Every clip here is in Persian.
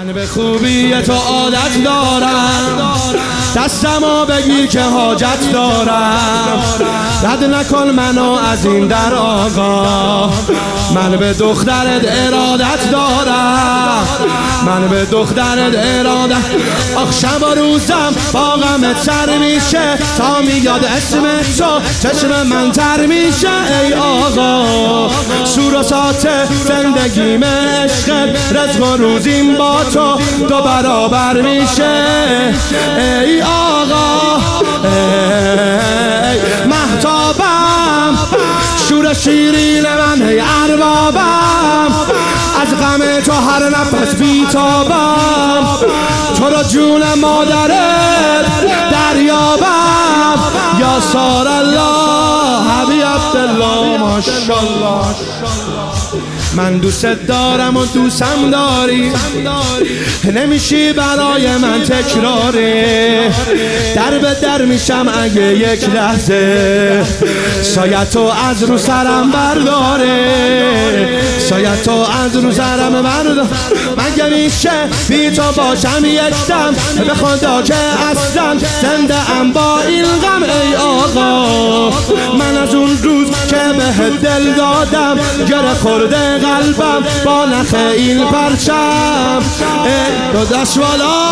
من به خوبی تو عادت دارم، دستمو بگیر که حاجت دارم، رد نکن منو از این در آقا. من به دخترت ارادت دارم، من به دخترت ارادت. آخ شب و روزم با غمت سر میشه، تا میاد اسم تو چشم من تر میشه. ای آقا سور و سات زندگیم عشقت، رزق و روزیم با تو دو برابر میشه. ای آقا ای مهتابم، شور شیرین من ای اربابم، از غم تو هر نفس بیتابم، تو را جون مادرت دریابم. یا سار الله حبیب عبدالله ماشاءالله. من دوست دارم و دوستم داری، نمیشی برای من تکراره، در به در میشم اگه یک لحظه سایتو از رو سرم برداره، سایتو از رو سرم برداره. مگه میشه بی تو باشم یک دم، به خدا که اصلا زنده ام با این غم. ای آقا من از اون روز که به دل دادم، گره خورده قلبم با نخ این پرچم. ای دو دست والا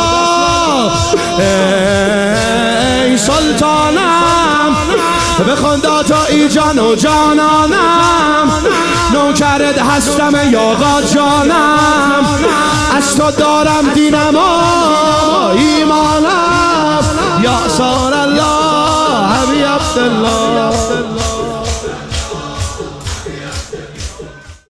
ای سلطانم، به خدا تو ای جان و جانانم، نوکرت هستم ای آقا جانم، از تو دارم دینم و ایمانم. یا سار الله حبیب عبدالله.